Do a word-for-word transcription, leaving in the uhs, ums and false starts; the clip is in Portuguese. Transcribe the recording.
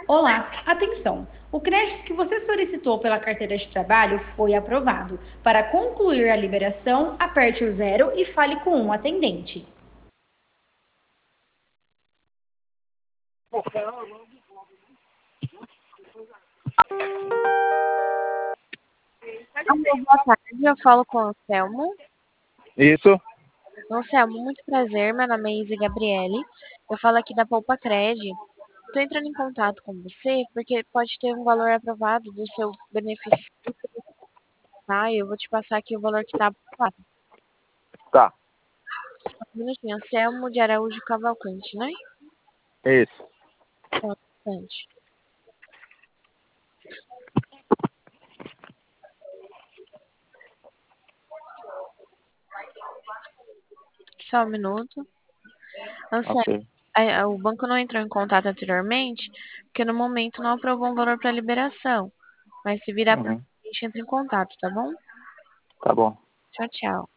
Olá, atenção! O crédito que você solicitou pela carteira de trabalho foi aprovado. Para concluir a liberação, aperte o zero e fale com um atendente. Alô, boa tarde. Eu falo com o Anselmo. Isso. Anselmo, muito prazer. Meu nome é Izzy Gabriele. Eu falo aqui da Poupa Cred. Estou entrando em contato com você porque pode ter um valor aprovado do seu benefício, tá? Eu vou te passar aqui o valor que está aprovado. Tá. Só um minutinho. Anselmo de Araújo Cavalcante, né? Isso. Só um instante. Só um minuto. Anselmo, Ok. a- a- o banco não entrou em contato anteriormente porque no momento não aprovou um valor para liberação. Mas se virar por Uhum. a gente entra em contato, tá bom? Tá bom. Tchau, tchau.